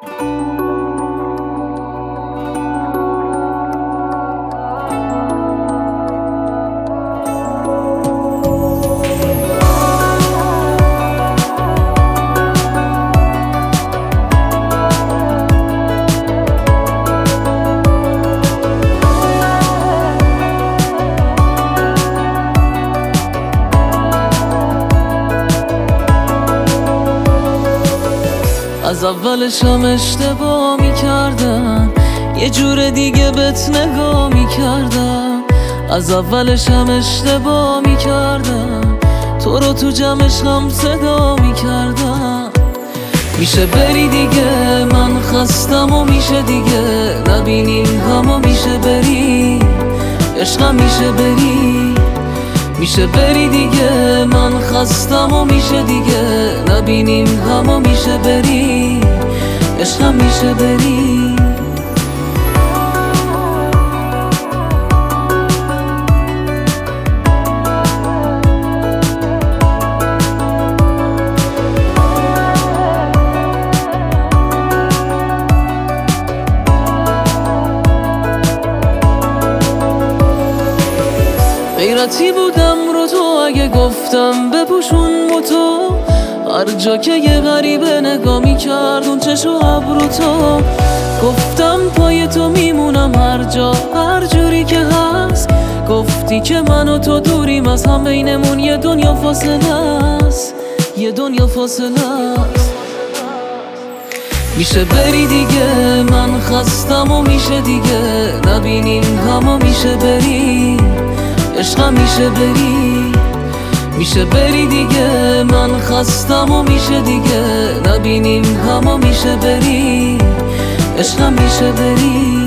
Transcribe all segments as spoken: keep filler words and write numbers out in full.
از اولش هم اشتباه میکردم، یه جور دیگه بهت نگاه میکردم. از اولش هم اشتباه میکردم، تو رو تو جمعش هم صدا میکردم. میشه بری دیگه، من خستم و میشه دیگه نبینیم همو. میشه بری عشقم، میشه بری میشه بری دیگه، من خستم و میشه دیگه نبینیم همو. میشه بری عشقم، میشه بری. غیرتی بودم رو تو اگه گفتم بپوشون بوتو، هر جا که یه غریبه نگاه میکرد اون چشم و ابرو تو. گفتم پای تو میمونم هر جا هر جوری که هست. گفتی که من و تو دوریم از هم، بینمون یه دنیا فاصله است، یه دنیا فاصله است. میشه بری دیگه، من خستم و میشه دیگه نبینیم همو. میشه بری عشقم، میشه بری میشه بری دیگه، من خستم و میشه دیگه نبینیم همو. میشه بری عشقم، میشه بری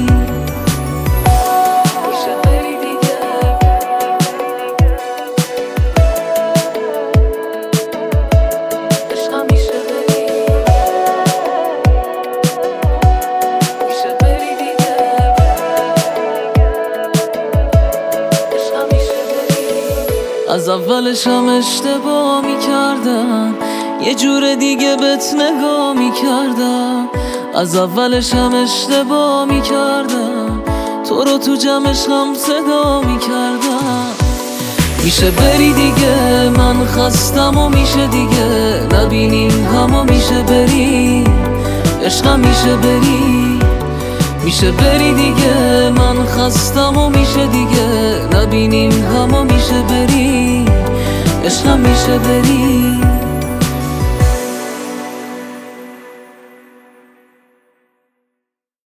از اولش هم اشتباه میکردم، یه جور دیگه بهت نگاه میکردم. از اولش هم اشتباه میکردم، تو رو تو جمعش هم صدا میکردم. میشه بری دیگه، من خستم و میشه دیگه نبینیم همو. میشه بری عشقم، میشه بری میشه بری دیگه، من خستم و میشه دیگه نبینیم همو. میشه بری عشقم، میشه بری